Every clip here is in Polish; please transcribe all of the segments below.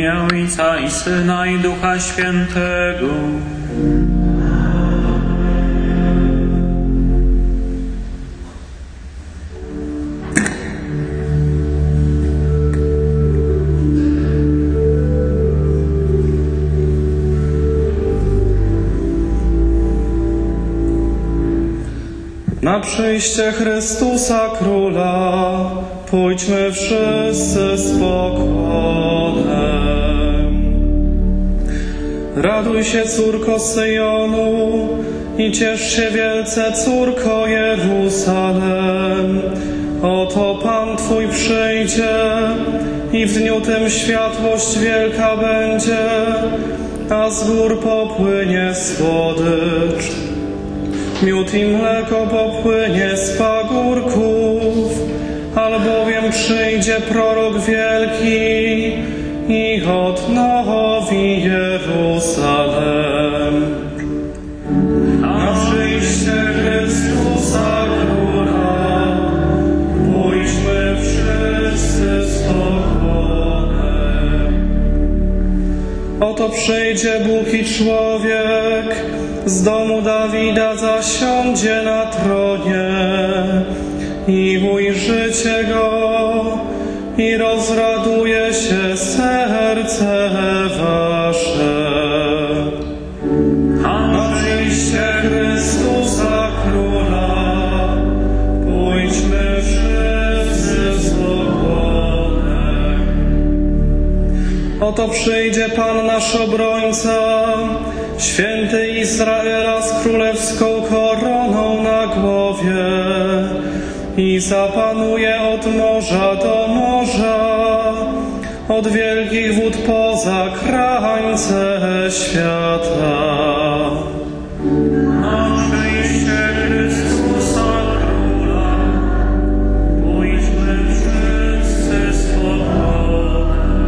imię Ojca i Syna i Ducha Świętego. Na przyjście Chrystusa Króla pójdźmy wszyscy z pokłonem. Raduj się, córko Syjonu, i ciesz się wielce, córko Jeruzalem. Oto Pan Twój przyjdzie i w dniu tym światłość wielka będzie, a z gór popłynie słodycz. Miód i mleko popłynie z pagórków, albowiem przyjdzie prorok wielki i odnowi Jeruzalem. Na przyjście Chrystusa Króla pójdźmy wszyscy z pokłonem. Oto przyjdzie Bóg i człowiek, z domu Dawida zasiądzie na tronie i ujrzycie Go i rozraduje się serce wasze. Na przyjście Chrystusa Króla pójdźmy wszyscy z pokłonem. Oto przyjdzie Pan nasz obrońca, święty Izraela z królewską koroną na głowie i zapanuje od morza do morza, od wielkich wód poza krańce świata. Na przyjście Chrystusa Króla pójdźmy wszyscy z pokłonem.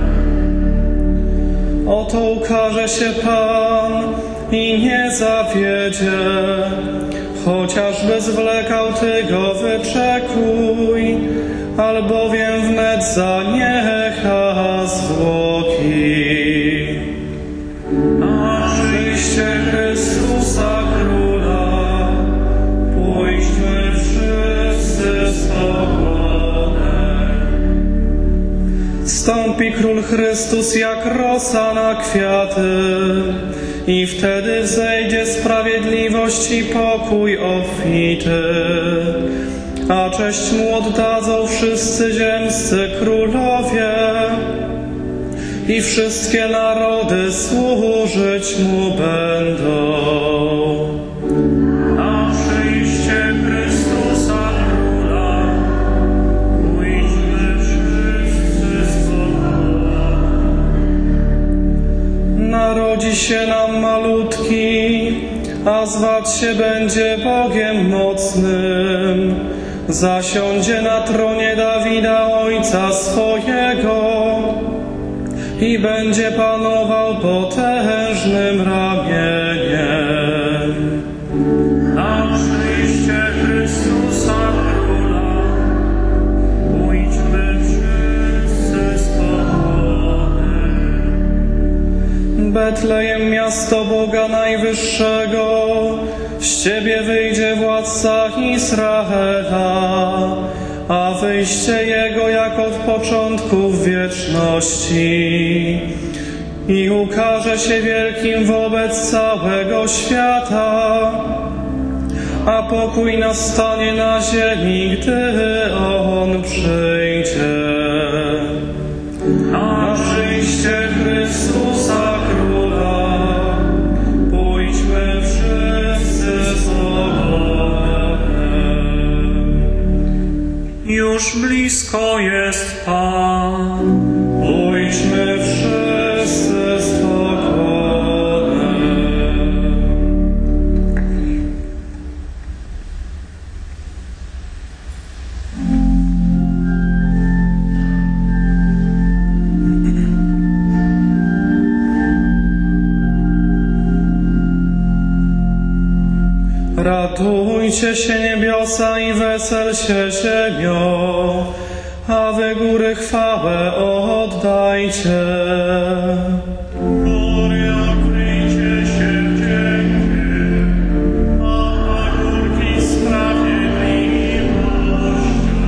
Oto ukaże się Pan i nie zawiedzie, chociażby zwlekał, Ty Go wyczekuj, albowiem wnet zaniecha zwłoki. Na przyjście Chrystusa Króla pójdźmy wszyscy z pokłonem. Stąpi Król Chrystus jak rosa na kwiaty, i wtedy wzejdzie sprawiedliwość i pokój obfity, a cześć Mu oddadzą wszyscy ziemscy królowie i wszystkie narody służyć Mu będą. Na przyjście Chrystusa Króla pójdźmy wszyscy z pokłonem. Narodzi się nam malutki, a zwać się będzie Bogiem mocnym. Zasiądzie na tronie Dawida Ojca swojego i będzie panował potężnym ramieniem. Na przyjście Chrystusa Króla pójdźmy wszyscy z pokłonem. Betlejem, miasto Boga Najwyższego, z Ciebie wyjdzie władca Izraela, a wyjście Jego jak od początków wieczności. I ukaże się wielkim wobec całego świata, a pokój nastanie na ziemi, gdy On przyjdzie. Na przyjście Chrystusa Króla pójdźmy wszyscy z pokłonem. Już blisko jest Pan. Pójdźmy wszyscy z pokłonem. Radujcie się niebiosa i wesel się ziemio, a wy góry chwałę oddajcie. Gloria kryjcie się wdziękiem, a górki sprawiedliwością.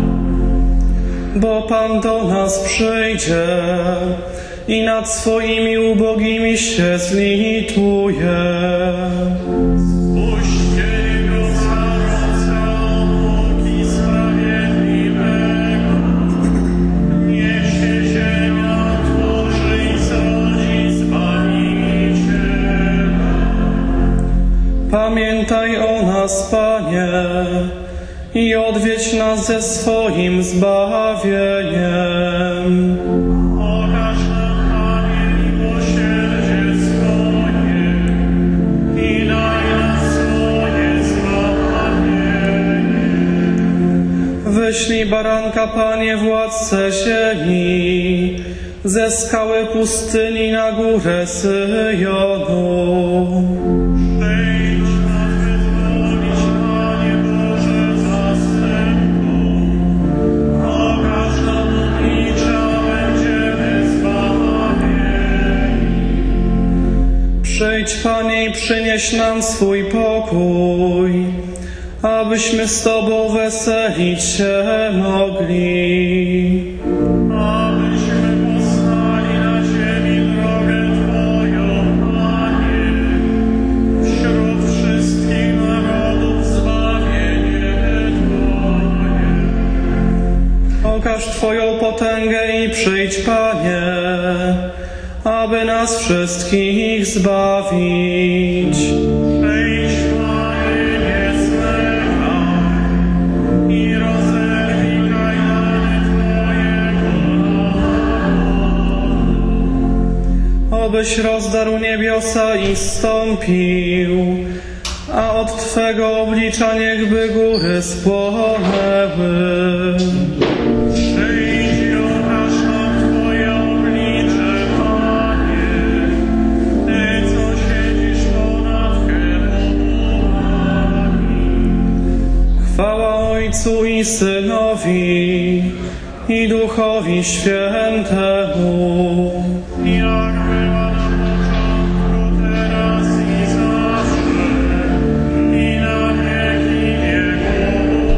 Bo Pan do nas przyjdzie i nad swoimi ubogimi się zlituje. Puśćcie Jego zarąca obłoki sprawiedliwego. Niech się ziemia tworzy i zrodzi Zbawiciela. Pamiętaj o nas, Panie, i odwiedź nas ze swoim zbawieniem. Okaż nam, Panie, miłosierdzie swoje i daj nam swoje zbawienie. Wyślij baranka, Panie, władcę ziemi, ze skały pustyni na górę Syjonu. Przyjdź nas wyzwolić, Panie Boże, zastępco. Okaż nam oblicza, będziemy zbawieni. Przyjdź, Panie, i przynieś nam swój pokój, abyśmy z Tobą weselić się mogli. Abyśmy poznali na ziemi drogę Twoją, Panie, wśród wszystkich narodów zbawienie Twoje. Okaż Twoją potęgę i przyjdź, Panie, aby nas wszystkich zbawić. Przyjdź, Panie, nie zlekaj i rozerwij kajdany Twojego narodu. Obyś rozdarł niebiosa i zstąpił, a od Twego oblicza niechby góry spłonęły. Przyjdź i okaż nam Twoje oblicze, Panie, Ty, co siedzisz ponad cherubami. Chwała Ojcu i Synowi i Duchowi Świętemu. Jak była na początku, teraz i zawsze, i na wieki wieków.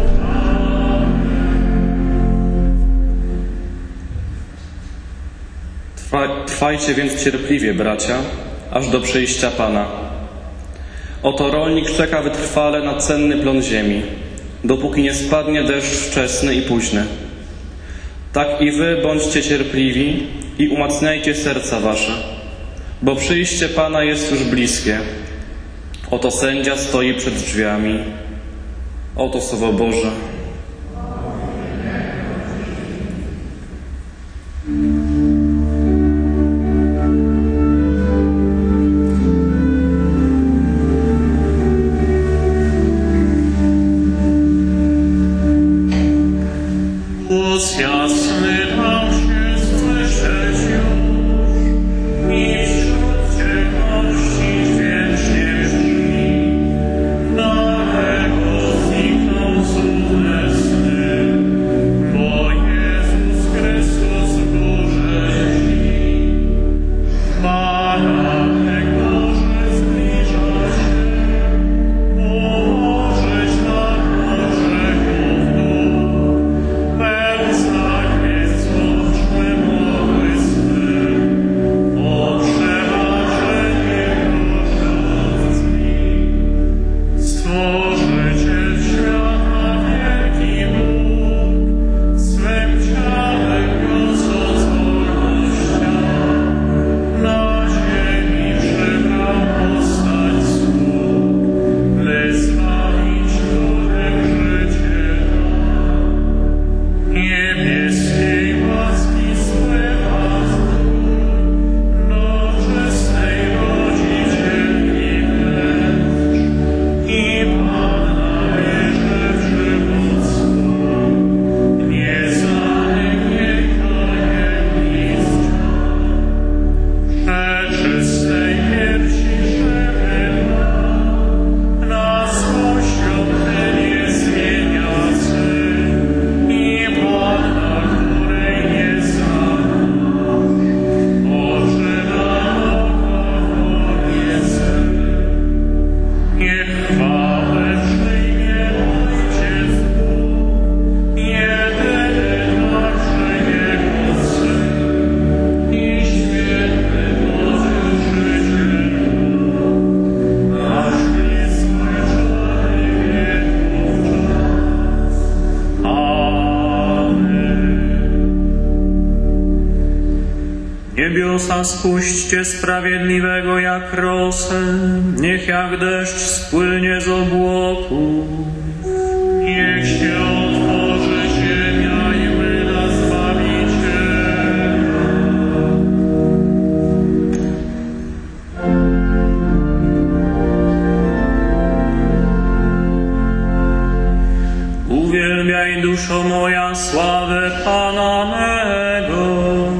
Trwajcie więc cierpliwie, bracia, aż do przyjścia Pana. Oto rolnik czeka wytrwale na cenny plon ziemi, dopóki nie spadnie deszcz wczesny i późny. Tak i wy bądźcie cierpliwi i umacniajcie serca wasze, bo przyjście Pana jest już bliskie. Oto sędzia stoi przed drzwiami. Oto Słowo Boże. Głos jasny dał się słyszeć już i wśród ciemności dźwięcznie brzmi. Daleko zniknął cudny sny, bo Jezus Chrystus w górze śni. Baranek Boży zbliża się, ułożyć nad grzechów dół. Pełza gwiazd Niebiosa spuśćcie sprawiedliwego jak rosę, niech jak deszcz spłynie z obłoków. Niech się otworzy ziemia i wyda Zbawiciel. Uwielbiaj, duszo moja, sławę Pana mego.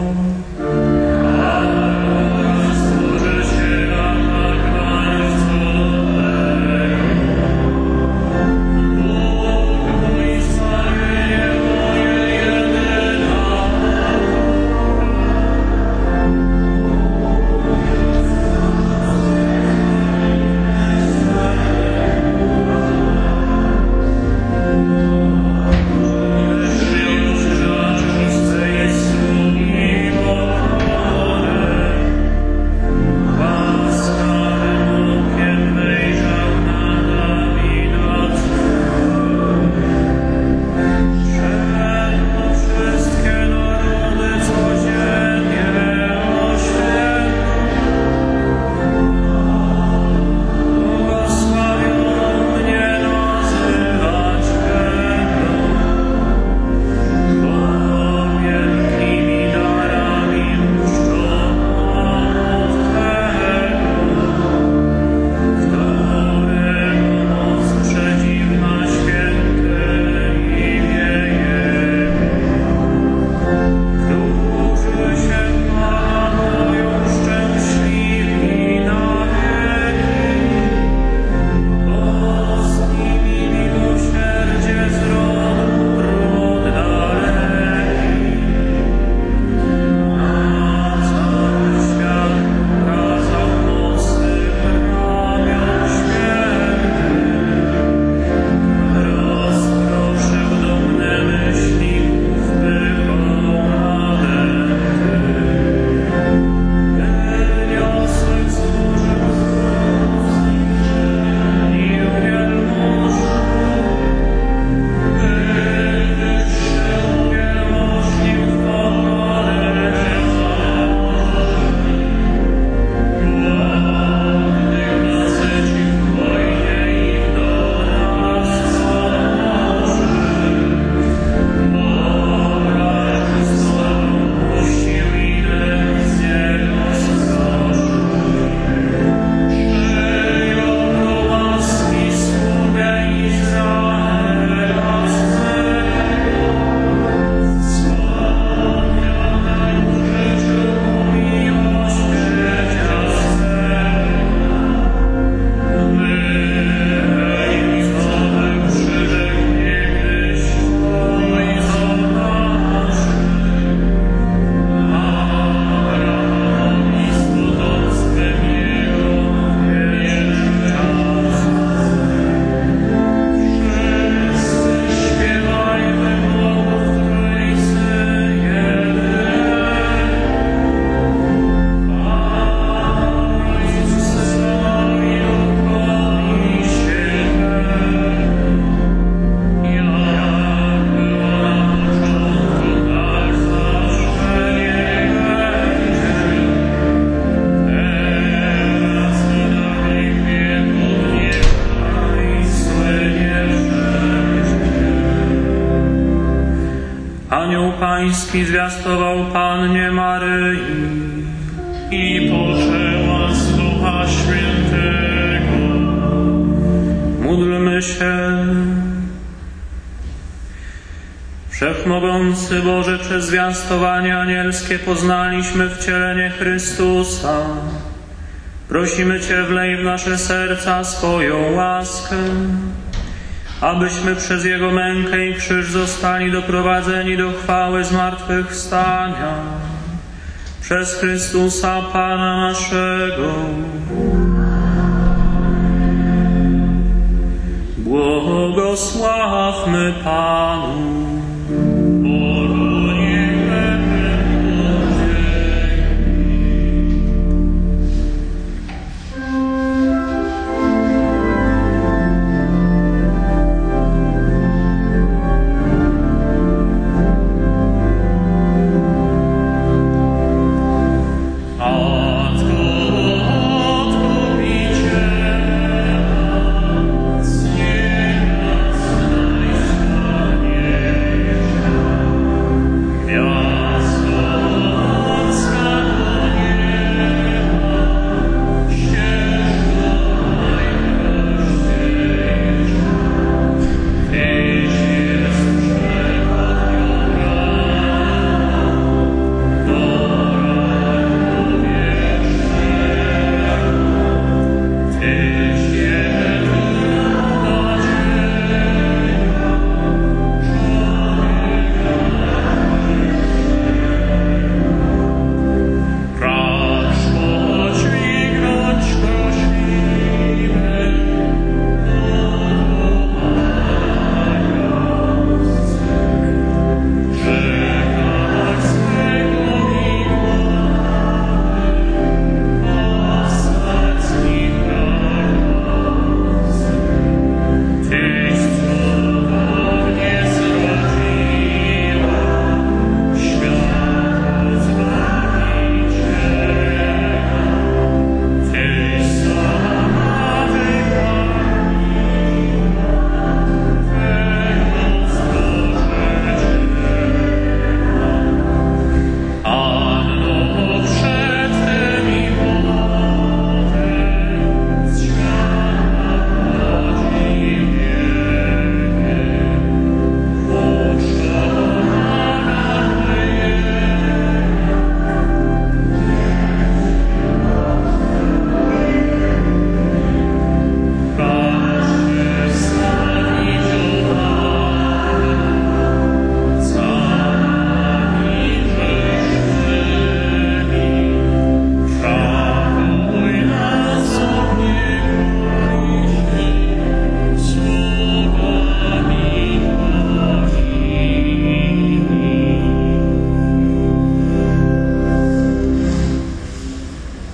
Anioł Pański zwiastował Pannie Maryi I poczęła z Ducha Świętego. Módlmy się. Wszechmogący Boże, przez zwiastowanie anielskie poznaliśmy wcielenie Chrystusa. Prosimy Cię, wlej w nasze serca swoją łaskę, abyśmy przez Jego mękę i krzyż zostali doprowadzeni do chwały zmartwychwstania. Przez Chrystusa Pana naszego. Błogosławmy Panu.